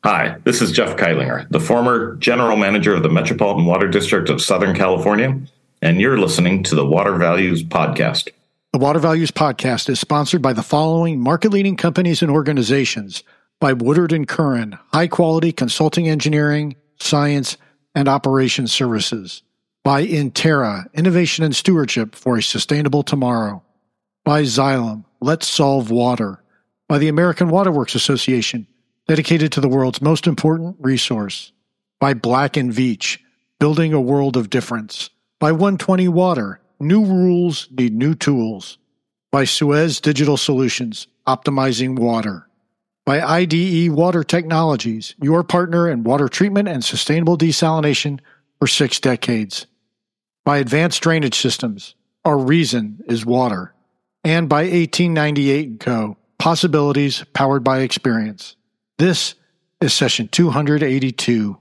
Hi, this is Jeff Keilinger, the former General Manager of the Metropolitan Water District of Southern California, and you're listening to the Water Values Podcast. The Water Values Podcast is sponsored by the following market-leading companies and organizations: by Woodard & Curran, high-quality consulting engineering, science, and operations services; by Intera, innovation and stewardship for a sustainable tomorrow; by Xylem, let's solve water; by the American Water Works Association, dedicated to the world's most important resource; by Black & Veatch, building a world of difference; by 120 Water, new rules need new tools; by Suez Digital Solutions, optimizing water; by IDE Water Technologies, your partner in water treatment and sustainable desalination for 6 decades; by Advanced Drainage Systems, our reason is water; and by 1898 & Co., possibilities powered by experience. This is session 282.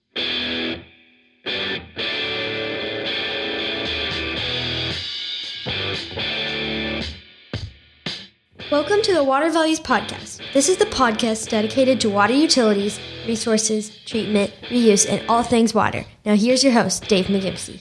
Welcome to the Water Values Podcast. This is the podcast dedicated to water utilities, resources, treatment, reuse, and all things water. Now here's your host, Dave McGimsey.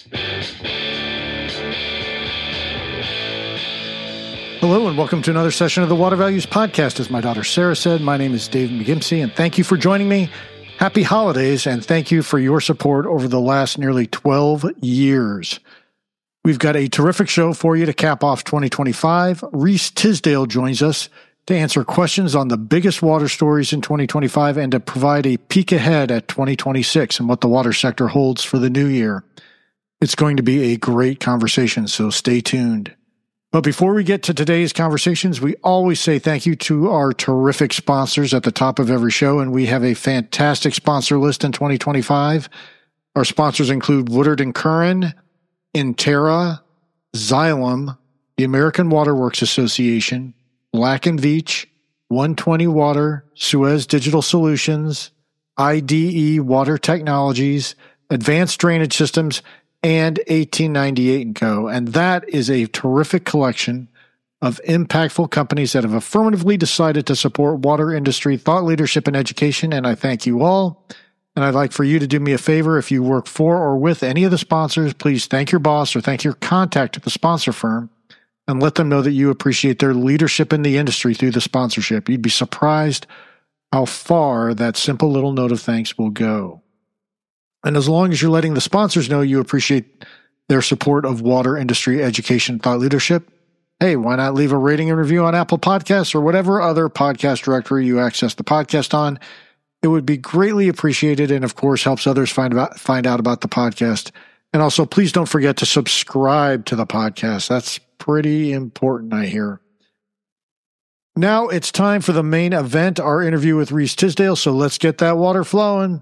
Hello and welcome to another session of the Water Values Podcast. As my daughter Sarah said, my name is Dave McGimsey, and thank you for joining me. Happy holidays, and thank you for your support over the last nearly 12 years. We've got a terrific show for you to cap off 2025. Reese Tisdale joins us to answer questions on the biggest water stories in 2025 and to provide a peek ahead at 2026 and what the water sector holds for the new year. It's going to be a great conversation, so stay tuned. But before we get to today's conversations, we always say thank you to our terrific sponsors at the top of every show, and we have a fantastic sponsor list in 2025. Our sponsors include Woodard & Curran, Intera, Xylem, the American Water Works Association, Black & Veatch, 120 Water, Suez Digital Solutions, IDE Water Technologies, Advanced Drainage Systems, and 1898 & Co. And that is a terrific collection of impactful companies that have affirmatively decided to support water industry thought leadership and education, and I thank you all. And I'd like for you to do me a favor. If you work for or with any of the sponsors, please thank your boss or thank your contact at the sponsor firm and let them know that you appreciate their leadership in the industry through the sponsorship. You'd be surprised how far that simple little note of thanks will go. And as long as you're letting the sponsors know you appreciate their support of water industry education thought leadership, hey, why not leave a rating and review on Apple Podcasts or whatever other podcast directory you access the podcast on? It would be greatly appreciated and, of course, helps others find out about the podcast. And also, please don't forget to subscribe to the podcast. That's pretty important, I hear. Now it's time for the main event, our interview with Reese Tisdale. So let's get that water flowing.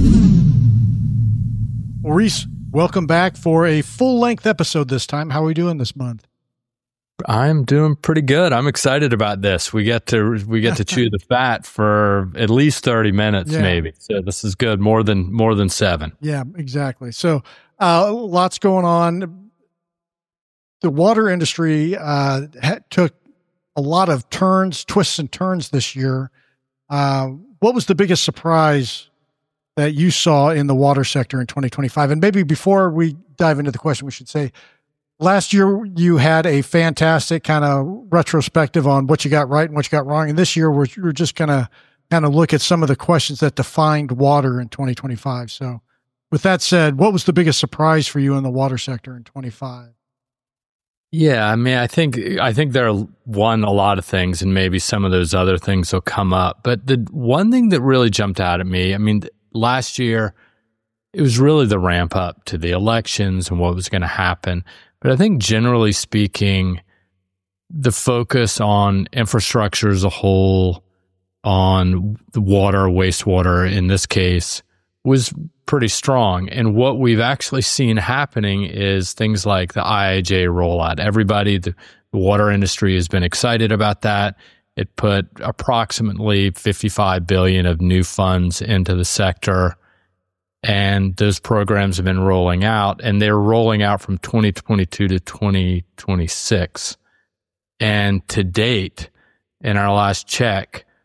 Well, Reese, welcome back for a full-length episode this time. How are we doing this month? I'm doing pretty good. I'm excited about this. We get to chew the fat for at least 30 minutes, maybe. So this is good. More than 7. Yeah, exactly. So lots going on. The water industry took a lot of twists and turns this year. What was the biggest surprise that you saw in the water sector in 2025? And maybe before we dive into the question, we should say, last year you had a fantastic kind of retrospective on what you got right and what you got wrong. And this year we're just going to kind of look at some of the questions that defined water in 2025. So with that said, what was the biggest surprise for you in the water sector in 25? Yeah, I mean, I think there are a lot of things, and maybe some of those other things will come up. But the one thing that really jumped out at me, I mean, last year, it was really the ramp up to the elections and what was going to happen. But I think generally speaking, the focus on infrastructure as a whole, on the water, wastewater in this case, was pretty strong. And what we've actually seen happening is things like the IIJ rollout. The water industry has been excited about that. It put approximately $55 billion of new funds into the sector. And those programs have been rolling out, and they're rolling out from 2022 to 2026. And to date, in our last check,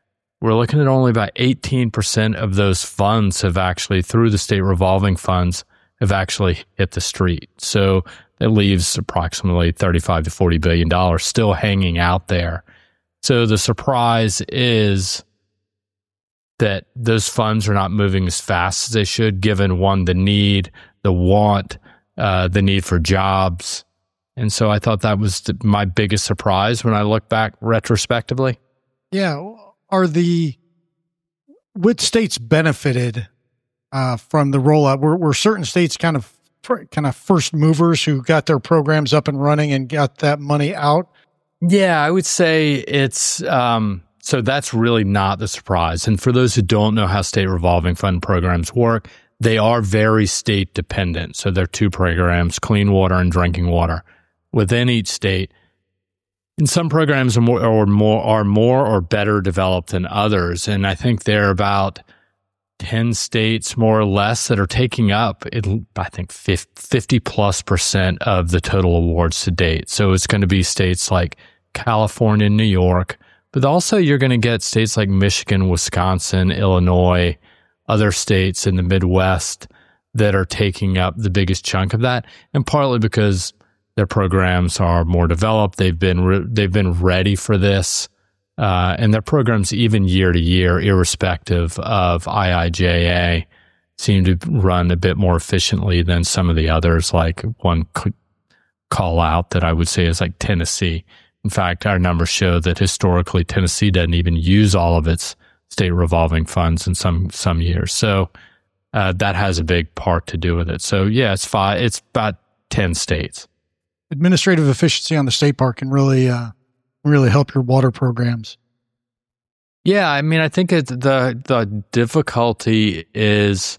we're looking at only about 18% of those funds have actually, through the state revolving funds, have actually hit the street. So that leaves approximately $35 to $40 billion still hanging out there. So the surprise is that those funds are not moving as fast as they should, given one, the need, the want, the need for jobs. And so I thought that was my biggest surprise when I look back retrospectively. Yeah. Which states benefited from the rollout? Were certain states kind of first movers who got their programs up and running and got that money out? Yeah, I would say it's, so that's really not the surprise. And for those who don't know how state revolving fund programs work, they are very state dependent. So there are two programs, clean water and drinking water, within each state. And some programs are more or better developed than others. And I think there are about 10 states, more or less, that are taking up, I think, 50+% of the total awards to date. So it's going to be states like California, New York, but also you're going to get states like Michigan, Wisconsin, Illinois, other states in the Midwest that are taking up the biggest chunk of that, and partly because their programs are more developed. They've been ready for this, and their programs, even year to year, irrespective of IIJA, seem to run a bit more efficiently than some of the others. Like one call out that I would say is like Tennessee. In fact, our numbers show that historically Tennessee doesn't even use all of its state revolving funds in some years. So that has a big part to do with it. So yeah, it's about 10 states. Administrative efficiency on the state part can really help your water programs. Yeah, I mean, I think the difficulty is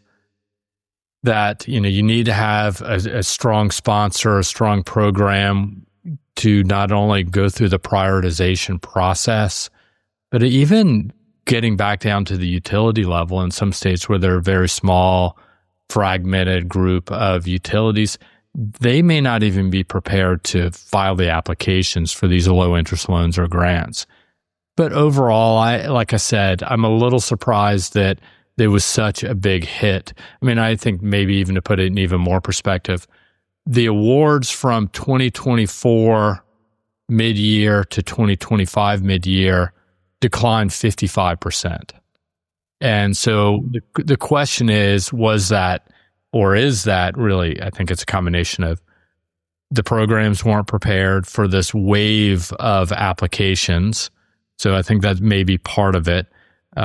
that, you need to have a strong sponsor, a strong program to not only go through the prioritization process, but even getting back down to the utility level in some states where they're a very small, fragmented group of utilities. They may not even be prepared to file the applications for these low interest loans or grants. But overall, like I said, I'm a little surprised that there was such a big hit. I mean, I think maybe even to put it in even more perspective, the awards from 2024 mid-year to 2025 mid-year declined 55%. And so the question is, was that, or is that really, I think it's a combination of the programs weren't prepared for this wave of applications. So I think that may be part of it.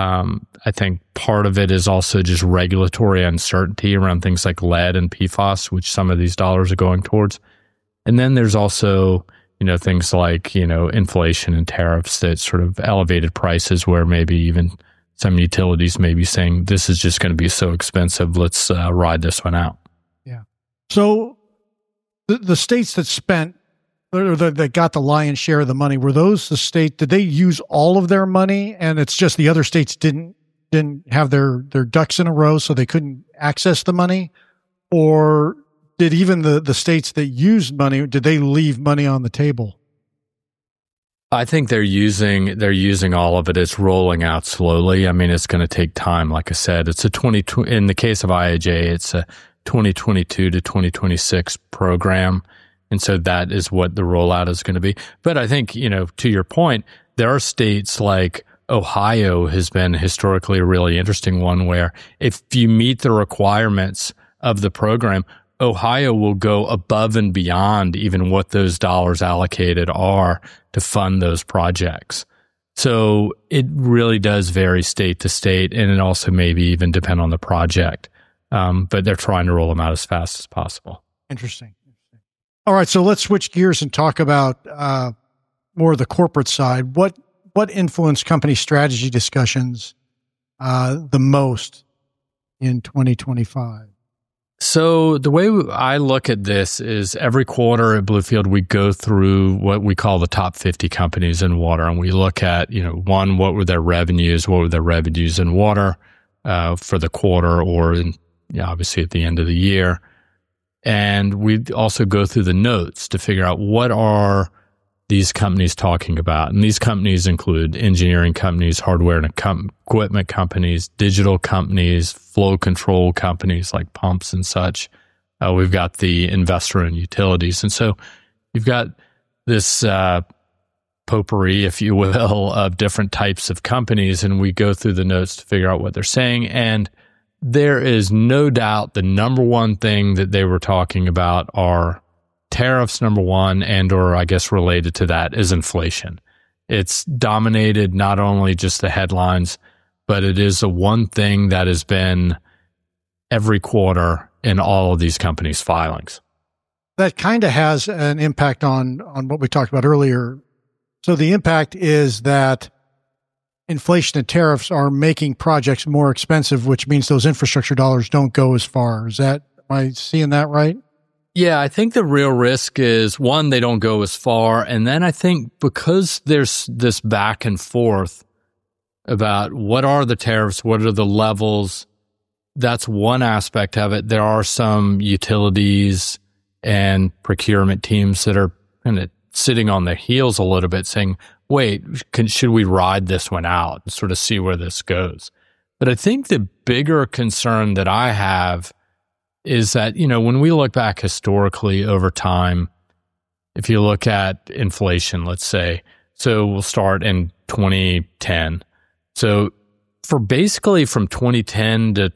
I think part of it is also just regulatory uncertainty around things like lead and PFAS, which some of these dollars are going towards. And then there's also, things like, inflation and tariffs that sort of elevated prices where maybe even some utilities may be saying, this is just going to be so expensive, let's ride this one out. Yeah. So the states that spent, or that got the lion's share of the money, were those the state, did they use all of their money and it's just the other states didn't have their ducks in a row so they couldn't access the money? Or did even the states that used money, did they leave money on the table? I think they're using all of it. It's rolling out slowly. I mean, it's going to take time. Like I said, it's in the case of IIJA, it's a 2022 to 2026 program. And so that is what the rollout is going to be. But I think, to your point, there are states like Ohio has been historically a really interesting one where if you meet the requirements of the program, Ohio will go above and beyond even what those dollars allocated are to fund those projects. So it really does vary state to state, and it also maybe even depend on the project. But they're trying to roll them out as fast as possible. Interesting. All right, so let's switch gears and talk about more of the corporate side. What influenced company strategy discussions the most in 2025? So the way I look at this is every quarter at Bluefield, we go through what we call the top 50 companies in water. And we look at, one, what were their revenues in water for the quarter or obviously at the end of the year. And we also go through the notes to figure out what are these companies talking about? And these companies include engineering companies, hardware and equipment companies, digital companies, flow control companies like pumps and such. We've got the investor-owned utilities. And so you've got this potpourri, if you will, of different types of companies, and we go through the notes to figure out what they're saying. And there is no doubt the number one thing that they were talking about are tariffs, number one, and or I guess related to that is inflation. It's dominated not only just the headlines, but it is the one thing that has been every quarter in all of these companies' filings. That kind of has an impact on what we talked about earlier. So the impact is that inflation and tariffs are making projects more expensive, which means those infrastructure dollars don't go as far. Am I seeing that right? Yeah, I think the real risk is, one, they don't go as far. And then I think because there's this back and forth about what are the tariffs, what are the levels, that's one aspect of it. There are some utilities and procurement teams that are kind of sitting on their heels a little bit saying, wait, should we ride this one out and sort of see where this goes? But I think the bigger concern that I have is that, when we look back historically over time, if you look at inflation, let's say, so we'll start in 2010. So for basically from 2010 to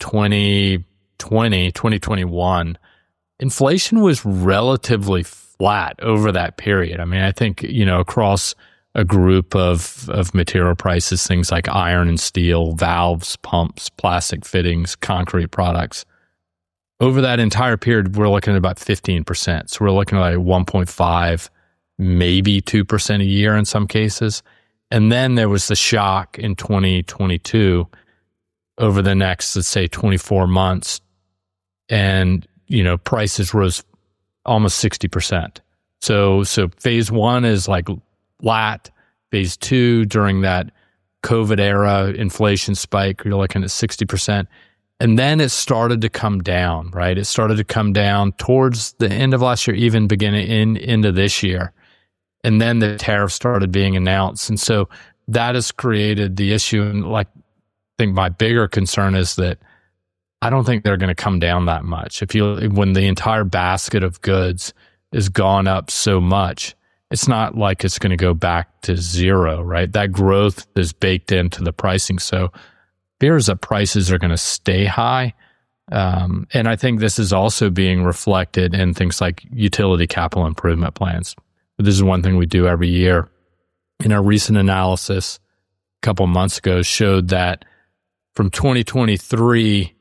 2021, inflation was relatively flat over that period. I mean, I think, across a group of material prices, things like iron and steel, valves, pumps, plastic fittings, concrete products. Over that entire period, we're looking at about 15%. So we're looking at like 1.5, maybe 2% a year in some cases. And then there was the shock in 2022 over the next, let's say, 24 months. And, prices rose almost 60%. So phase one is like flat. Phase two, during that COVID era inflation spike, you're looking at 60%. And then it started to come down, right? It started to come down towards the end of last year, even beginning into this year. And then the tariffs started being announced. And so that has created the issue. And I think my bigger concern is that I don't think they're going to come down that much. When the entire basket of goods is gone up so much, it's not like it's going to go back to zero, right? That growth is baked into the pricing. So fears that prices are going to stay high. And I think this is also being reflected in things like utility capital improvement plans. But this is one thing we do every year. In our recent analysis a couple of months ago showed that from 2023,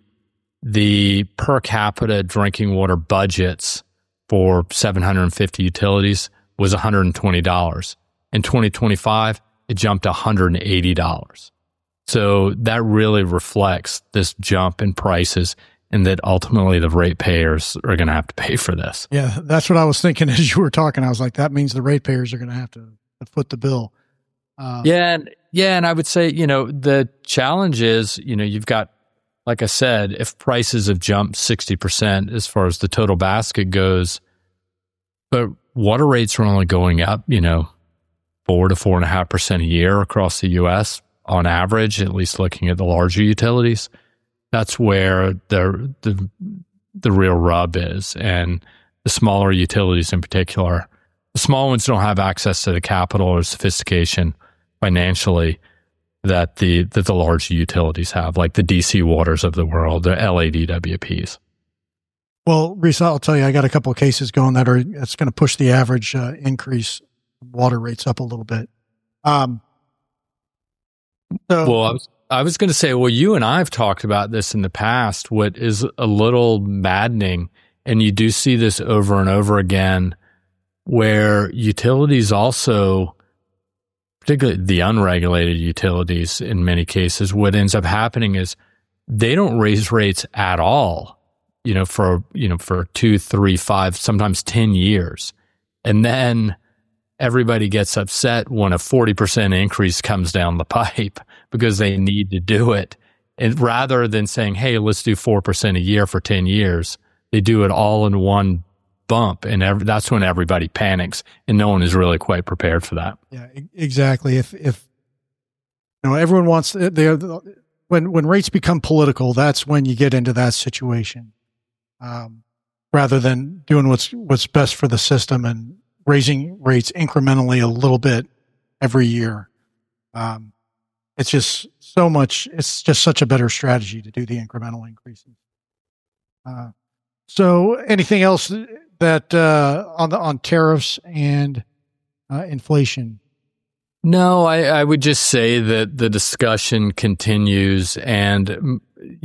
the per capita drinking water budgets for 750 utilities was $120. In 2025, it jumped to $180. So that really reflects this jump in prices, and that ultimately the ratepayers are going to have to pay for this. Yeah, that's what I was thinking as you were talking. I was like, that means the ratepayers are going to have to foot the bill. And I would say, the challenge is, you've got, like I said, if prices have jumped 60% as far as the total basket goes, but water rates are only going up, 4 to 4.5% a year across the U.S. on average, at least looking at the larger utilities. That's where the real rub is. And the smaller utilities in particular, the small ones don't have access to the capital or sophistication financially that the large utilities have, like the DC Waters of the world, the LADWPs. Well, Reese, I'll tell you, I got a couple of cases going that's going to push the average increase water rates up a little bit. Well, I was going to say, you and I have talked about this in the past. What is a little maddening, and you do see this over and over again, where utilities also, particularly the unregulated utilities in many cases, what ends up happening is they don't raise rates at all, for 2, 3, 5, sometimes 10 years. And then everybody gets upset when a 40% increase comes down the pipe because they need to do it. And rather than saying, hey, let's do 4% a year for 10 years, they do it all in one bump, and that's when everybody panics, and no one is really quite prepared for that. Yeah, exactly. If everyone wants when rates become political, that's when you get into that situation. Rather than doing what's best for the system and raising rates incrementally a little bit every year. It's just so much. It's just such a better strategy to do the incremental increases. So anything else that on tariffs and inflation? No, I would just say that the discussion continues, and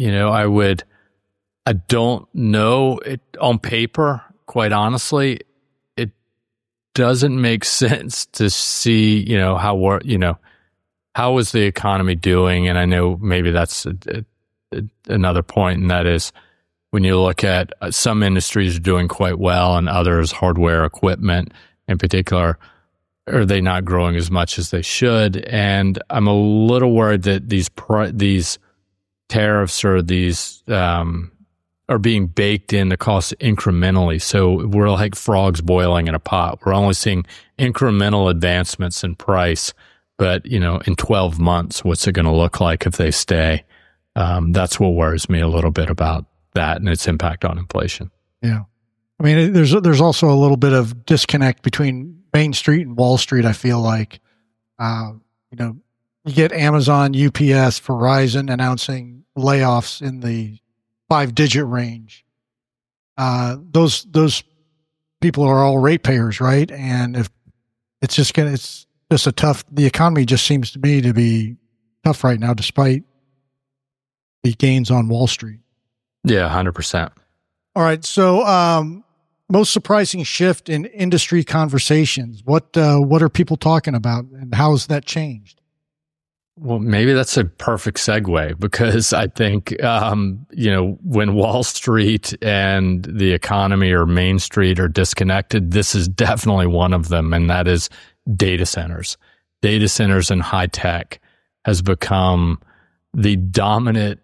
I don't know it on paper. Quite honestly, it doesn't make sense to see how is the economy doing, and I know maybe that's another point, and that is when you look at some industries are doing quite well, and others, hardware, equipment in particular, are they not growing as much as they should? And I'm a little worried that these tariffs or these are being baked in the cost incrementally. So we're like frogs boiling in a pot. We're only seeing incremental advancements in price, but in 12 months, what's it going to look like if they stay? That's what worries me a little bit about that and its impact on inflation. Yeah. I mean, there's also a little bit of disconnect between Main Street and Wall Street. I feel like, you get Amazon, UPS, Verizon announcing layoffs in the 5-digit range. Those people are all ratepayers, right? And if it's just the economy just seems to me to be tough right now, despite the gains on Wall Street. Yeah, 100%. All right. So, most surprising shift in industry conversations. What are people talking about, and how has that changed? Well, maybe that's a perfect segue, because I think, when Wall Street and the economy or Main Street are disconnected, this is definitely one of them, and that is data centers. Data centers and high tech has become the dominant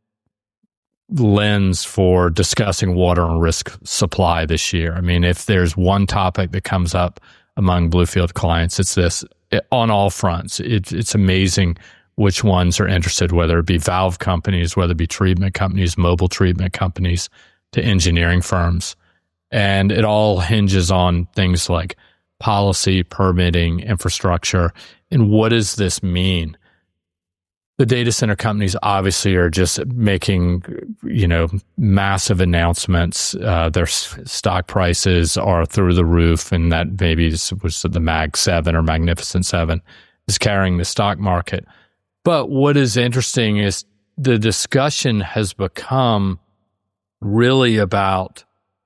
lens for discussing water and risk supply this year. I mean, if there's one topic that comes up among Bluefield clients, it's this on all fronts. It's amazing which ones are interested, whether it be valve companies, whether it be treatment companies, mobile treatment companies, to engineering firms. And it all hinges on things like policy, permitting, infrastructure. And what does this mean? The data center companies obviously are just making, massive announcements. Their stock prices are through the roof, and that maybe was the Mag 7 or Magnificent 7 is carrying the stock market. But what is interesting is the discussion has become really about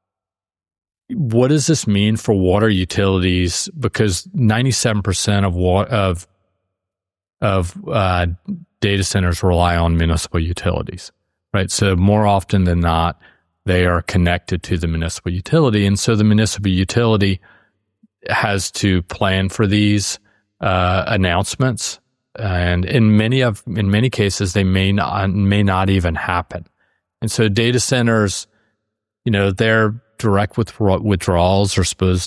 what does this mean for water utilities, because 97% of data centers rely on municipal utilities, right? So more often than not, they are connected to the municipal utility. And so the municipal utility has to plan for these announcements. And in many cases, they may not even happen. And so data centers, their direct withdrawals are supposed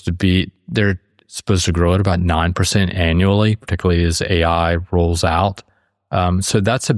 to grow at about 9% annually, particularly as AI rolls out. So that's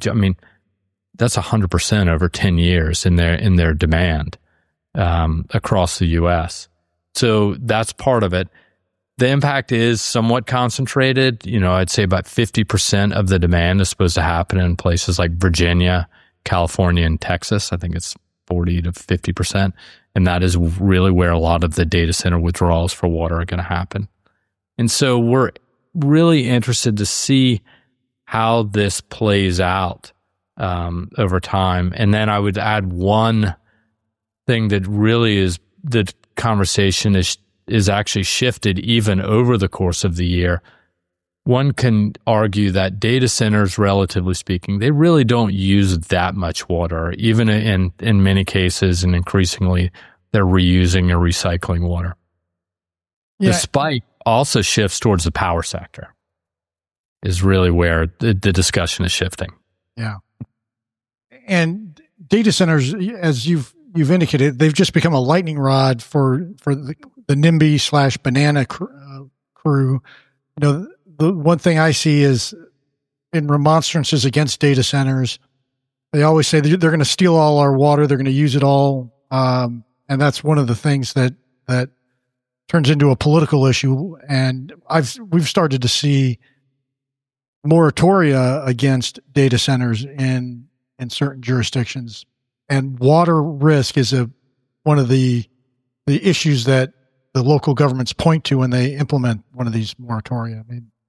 that's 100% over 10 years in their demand, across the U.S. So that's part of it. The impact is somewhat concentrated. I'd say about 50% of the demand is supposed to happen in places like Virginia, California, and Texas. I think it's 40 to 50%. And that is really where a lot of the data center withdrawals for water are going to happen. And so we're really interested to see how this plays out over time. And then I would add one thing that really is the conversation is actually shifted even over the course of the year. One can argue that data centers, relatively speaking, they really don't use that much water, even in many cases, and increasingly they're reusing or recycling water. Yeah. The spike also shifts towards the power sector, is really where the discussion is shifting. Yeah. And data centers, as you've you've indicated, they've just become a lightning rod for the NIMBY/banana crew. The one thing I see is in remonstrances against data centers, they always say they're going to steal all our water, they're going to use it all, and that's one of the things that turns into a political issue. And we've started to see moratoria against data centers in certain jurisdictions, and water risk is one of the issues that the local governments point to when they implement one of these moratoria.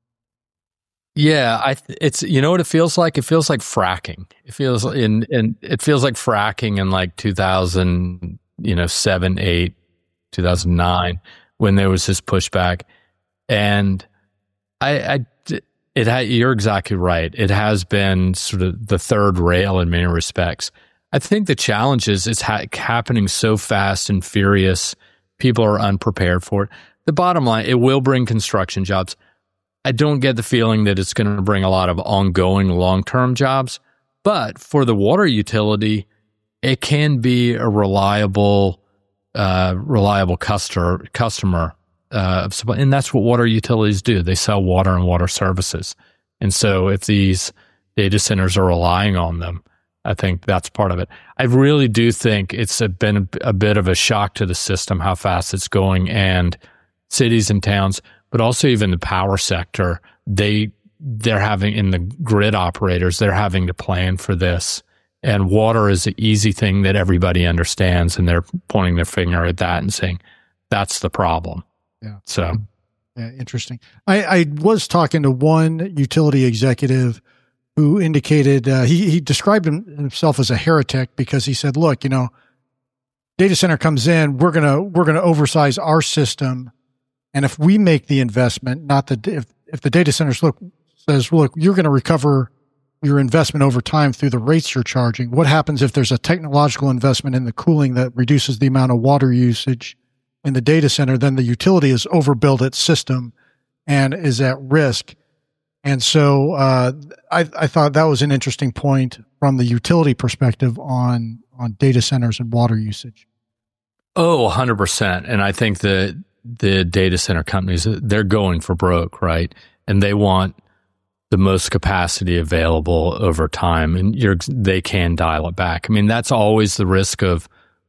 Yeah, it's what it feels like. It feels like fracking. It feels it feels like fracking in like 2007, 2008, 2009 when there was this pushback, and you're exactly right. It has been sort of the third rail in many respects. I think the challenge is it's happening so fast and furious. People are unprepared for it. The bottom line, it will bring construction jobs. I don't get the feeling that it's going to bring a lot of ongoing long-term jobs, but for the water utility, it can be a reliable customer. And that's what water utilities do. They sell water and water services. And so if these data centers are relying on them, I think that's part of it. I really do think it's been a bit of a shock to the system how fast it's going, and cities and towns, but also even the power sector, they're having, in the grid operators, they're having to plan for this. And water is an easy thing that everybody understands, and they're pointing their finger at that and saying, that's the problem. Yeah. So, yeah, interesting. I was talking to one utility executive who indicated he described himself as a heretic because he said, "Look, data center comes in, we're gonna oversize our system, and if we make the investment, not if the data center says, look, you're going to recover your investment over time through the rates you're charging. What happens if there's a technological investment in the cooling that reduces the amount of water usage in the data center? Then the utility has overbuilt its system and is at risk." And so I thought that was an interesting point from the utility perspective on data centers and water usage. Oh, 100%. And I think that the data center companies, they're going for broke, right? And they want the most capacity available over time, and they can dial it back. I mean, that's always the risk of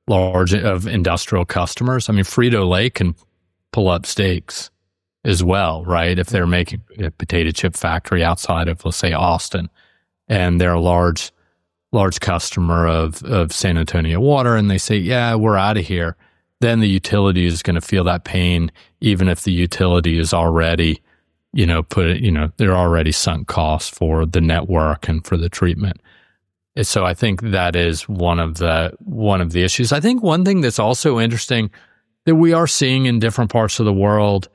industrial customers. I mean, Frito-Lay can pull up stakes as well, right? If they're making a potato chip factory outside of, let's say, Austin, and they're a large customer of San Antonio Water, and they say, yeah, we're out of here, then the utility is going to feel that pain, even if the utility is already, they're already sunk costs for the network and for the treatment. And so I think that is one of the issues. I think one thing that's also interesting that we are seeing in different parts of the world,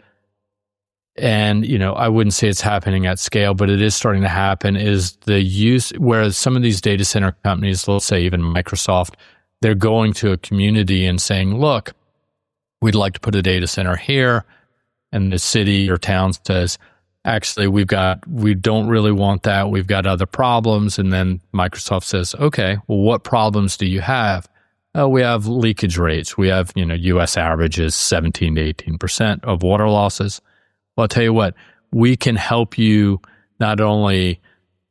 and, I wouldn't say it's happening at scale, but it is starting to happen, is the use, whereas some of these data center companies, let's say even Microsoft, they're going to a community and saying, look, we'd like to put a data center here. And the city or town says, actually, we don't really want that. We've got other problems. And then Microsoft says, okay, well, what problems do you have? We have leakage rates. We have, U.S. averages 17 to 18% of water losses. Well, I'll tell you what, we can help you not only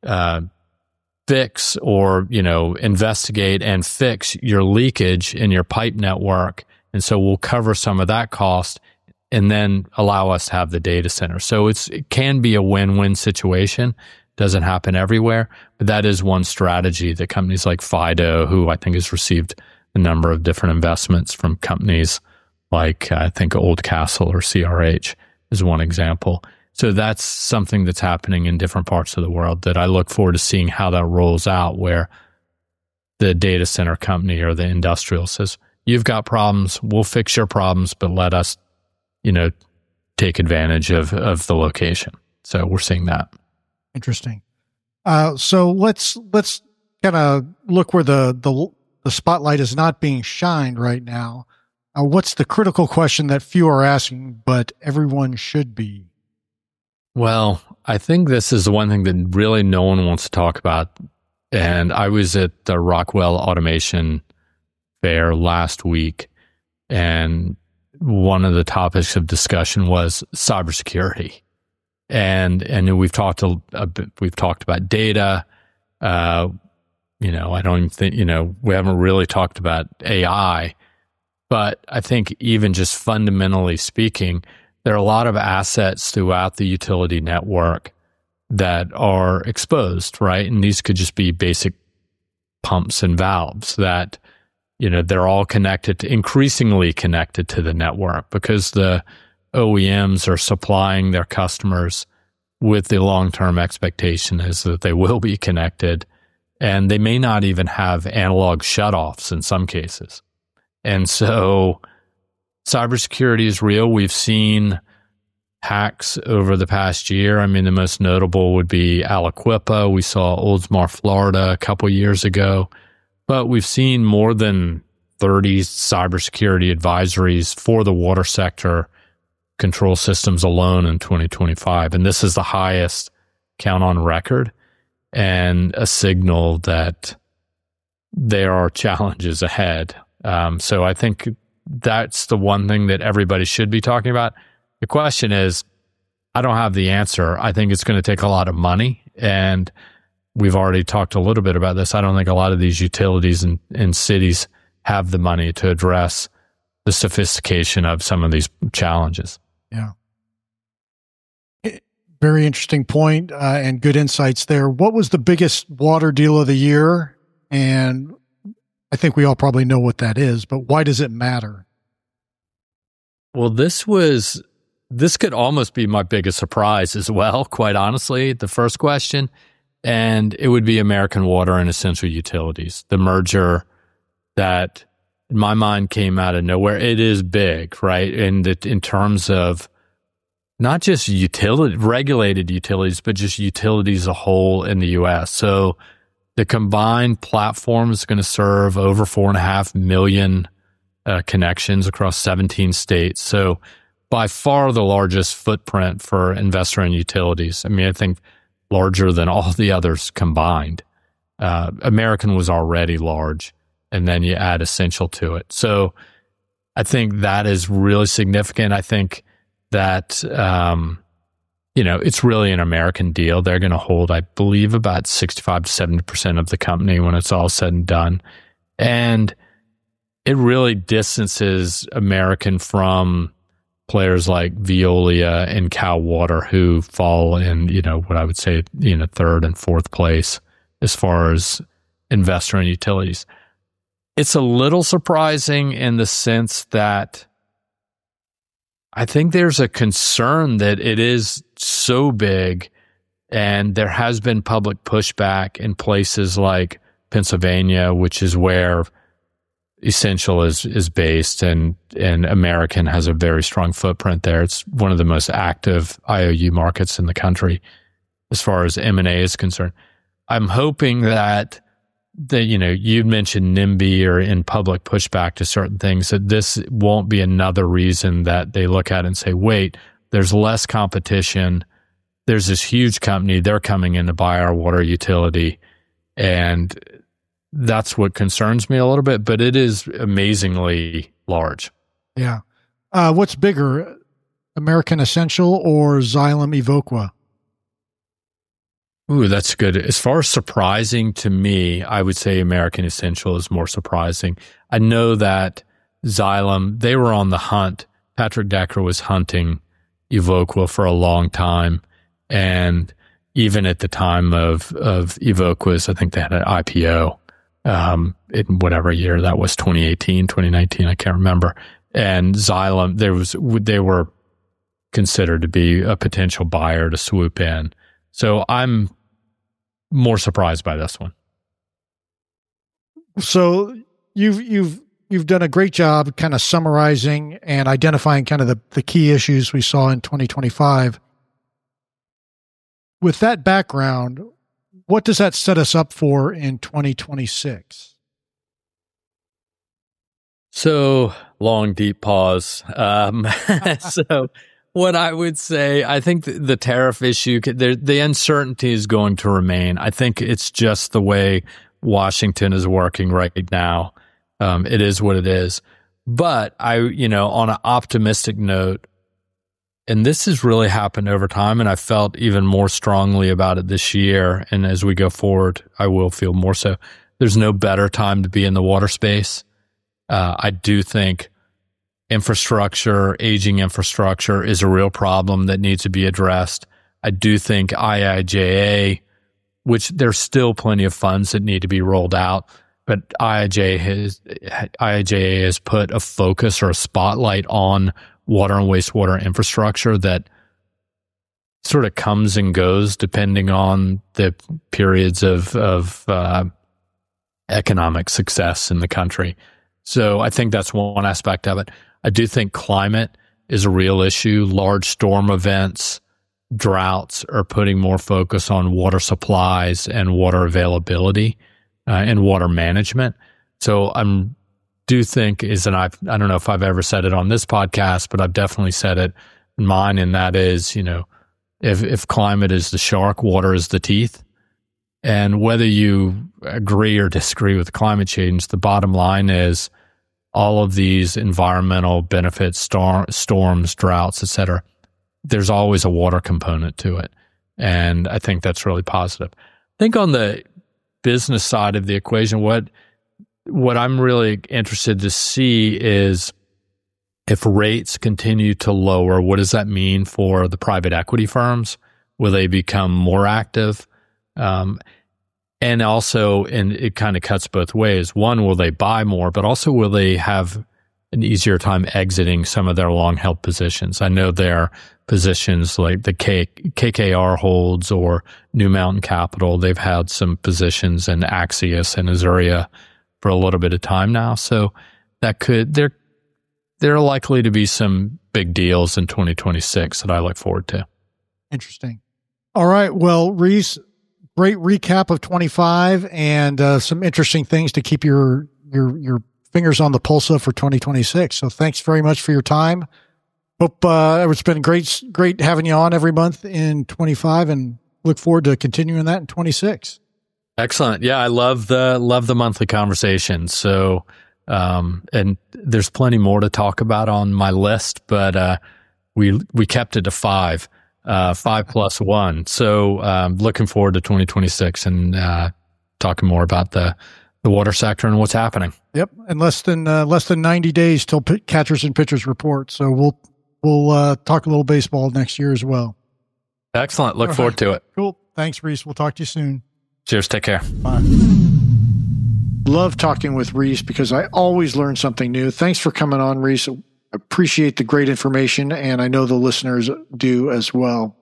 fix or, investigate and fix your leakage in your pipe network. And so we'll cover some of that cost and then allow us to have the data center. So it can be a win-win situation. Doesn't happen everywhere, but that is one strategy that companies like Fido, who I think has received a number of different investments from companies like, I think, Oldcastle or CRH is one example. So that's something that's happening in different parts of the world that I look forward to seeing how that rolls out, where the data center company or the industrial says, you've got problems, we'll fix your problems, but let us, take advantage of the location. So we're seeing that. Interesting. So let's kind of look where the spotlight is not being shined right now. What's the critical question that few are asking, but everyone should be? Well, I think this is the one thing that really no one wants to talk about. And I was at the Rockwell Automation fair last week, and one of the topics of discussion was cybersecurity. And we've talked about data. I don't even think, we haven't really talked about AI, but I think even just fundamentally speaking, there are a lot of assets throughout the utility network that are exposed, right? And these could just be basic pumps and valves that, they're all increasingly connected to the network, because the OEMs are supplying their customers with the long-term expectation is that they will be connected, and they may not even have analog shutoffs in some cases. And so cybersecurity is real. We've seen hacks over the past year. I mean, the most notable would be Aliquippa. We saw Oldsmar, Florida a couple years ago, but we've seen more than 30 cybersecurity advisories for the water sector control systems alone in 2025. And this is the highest count on record, and a signal that there are challenges ahead. So I think that's the one thing that everybody should be talking about. The question is, I don't have the answer. I think it's going to take a lot of money, and we've already talked a little bit about this. I don't think a lot of these utilities and cities have the money to address the sophistication of some of these challenges. Yeah. Very interesting point, and good insights there. What was the biggest water deal of the year? And I think we all probably know what that is, but why does it matter? Well, this could almost be my biggest surprise as well, quite honestly, the first question. And it would be American Water and Essential Utilities, the merger that in my mind came out of nowhere. It is big, right? And in terms of not just regulated utilities, but just utilities as a whole in the U.S. So the combined platform is going to serve over 4.5 million connections across 17 states. So by far the largest footprint for investor-owned utilities. I mean, I think larger than all the others combined. American was already large, and then you add Essential to it. So I think that is really significant. I think that, it's really an American deal. They're going to hold, I believe, about 65 to 70% of the company when it's all said and done. And it really distances American from players like Veolia and Cal Water, who fall in, what I would say, third and fourth place as far as investor-owned utilities. It's a little surprising in the sense that I think there's a concern that it is so big, and there has been public pushback in places like Pennsylvania, which is where Essential is based, and American has a very strong footprint there. It's one of the most active IOU markets in the country as far as M&A is concerned. I'm hoping that you mentioned NIMBY or in public pushback to certain things, that this won't be another reason that they look at it and say, wait, there's less competition. There's this huge company. They're coming in to buy our water utility. And that's what concerns me a little bit, but it is amazingly large. Yeah. What's bigger, American Essential or Xylem Evoqua? Ooh, that's good. As far as surprising to me, I would say American Essential is more surprising. I know that Xylem, they were on the hunt. Patrick Decker was hunting Evoqua for a long time. And even at the time of Evoqua's, I think they had an IPO in whatever year that was, 2018, 2019, I can't remember. And Xylem, they were considered to be a potential buyer to swoop in. So I'm more surprised by this one. So you've done a great job kind of summarizing and identifying kind of the key issues we saw in 2025. With that background, what does that set us up for in 2026? So long, deep pause. So what I would say, I think the tariff issue, the uncertainty is going to remain. I think it's just the way Washington is working right now. It is what it is. But on an optimistic note, and this has really happened over time, and I felt even more strongly about it this year. And as we go forward, I will feel more so. There's no better time to be in the water space. I do think aging infrastructure is a real problem that needs to be addressed. I do think IIJA, which there's still plenty of funds that need to be rolled out, but IIJA has put a focus or a spotlight on water and wastewater infrastructure that sort of comes and goes depending on the periods of economic success in the country. So I think that's one aspect of it. I do think climate is a real issue. Large storm events, droughts are putting more focus on water supplies and water availability and water management. So I don't know if I've ever said it on this podcast, but I've definitely said it in mine, and that is, if climate is the shark, water is the teeth. And whether you agree or disagree with climate change, the bottom line is all of these environmental benefits, storms, droughts, et cetera, there's always a water component to it. And I think that's really positive. I think on the business side of the equation, what I'm really interested to see is if rates continue to lower, what does that mean for the private equity firms? Will they become more active? And also, and it kind of cuts both ways. One, will they buy more, but also will they have an easier time exiting some of their long-held positions? I know there are positions like the KKR holds or New Mountain Capital. They've had some positions in Axios and Azuria for a little bit of time now. So that there are likely to be some big deals in 2026 that I look forward to. Interesting. All right. Well, Reese, great recap of 25 and some interesting things to keep your fingers on the pulse of for 2026. So thanks very much for your time. Hope it's been great having you on every month in 25, and look forward to continuing that in 26. Excellent. Yeah, I love the monthly conversations. So, and there's plenty more to talk about on my list, but we kept it to 5 plus 1. So, looking forward to 2026 and talking more about the water sector and what's happening. Yep, and less than 90 days till catchers and pitchers report. So we'll talk a little baseball next year as well. Excellent. Look forward to it. Cool. Thanks, Reese. We'll talk to you soon. Cheers. Take care. Bye. Love talking with Reese because I always learn something new. Thanks for coming on, Reese. Appreciate the great information, and I know the listeners do as well.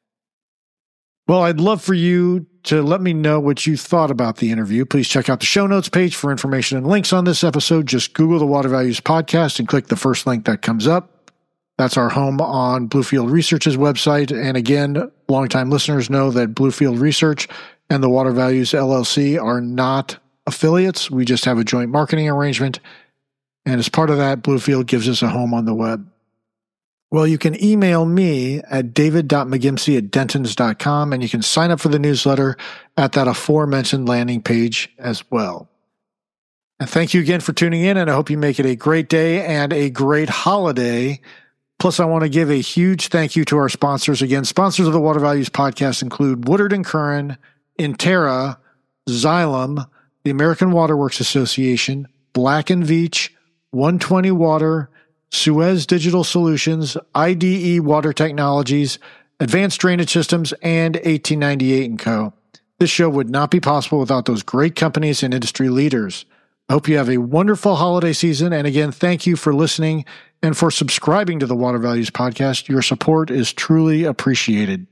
Well, I'd love for you to let me know what you thought about the interview. Please check out the show notes page for information and links on this episode. Just Google the Water Values Podcast and click the first link that comes up. That's our home on Bluefield Research's website. And again, longtime listeners know that Bluefield Research and the Water Values LLC are not affiliates. We just have a joint marketing arrangement. And as part of that, Bluefield gives us a home on the web. Well, you can email me at david.mcgimpsey@dentons.com, and you can sign up for the newsletter at that aforementioned landing page as well. And thank you again for tuning in, and I hope you make it a great day and a great holiday. Plus, I want to give a huge thank you to our sponsors. Again, sponsors of the Water Values Podcast include Woodard & Curran, Intera, Xylem, the American Water Works Association, Black & Veatch, 120 Water, Suez Digital Solutions, IDE Water Technologies, Advanced Drainage Systems, and 1898 & Co. This show would not be possible without those great companies and industry leaders. I hope you have a wonderful holiday season, and again, thank you for listening and for subscribing to the Water Values Podcast. Your support is truly appreciated.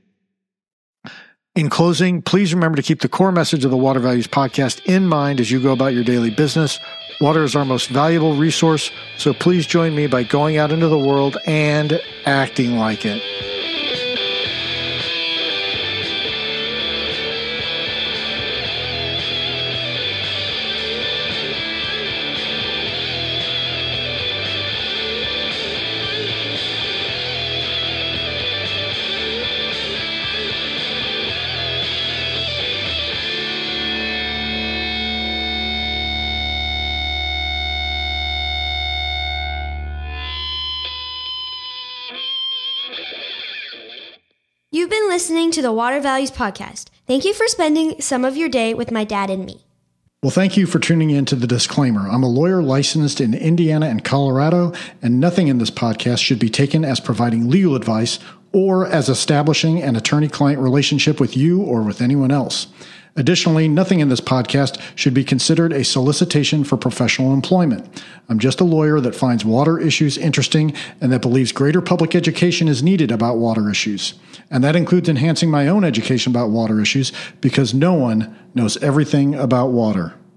In closing, please remember to keep the core message of the Water Values Podcast in mind as you go about your daily business. Water is our most valuable resource, so please join me by going out into the world and acting like it. You've been listening to the Water Values Podcast. Thank you for spending some of your day with my dad and me. Well, thank you for tuning in to the disclaimer. I'm a lawyer licensed in Indiana and Colorado, and nothing in this podcast should be taken as providing legal advice or as establishing an attorney-client relationship with you or with anyone else. Additionally, nothing in this podcast should be considered a solicitation for professional employment. I'm just a lawyer that finds water issues interesting and that believes greater public education is needed about water issues. And that includes enhancing my own education about water issues because no one knows everything about water.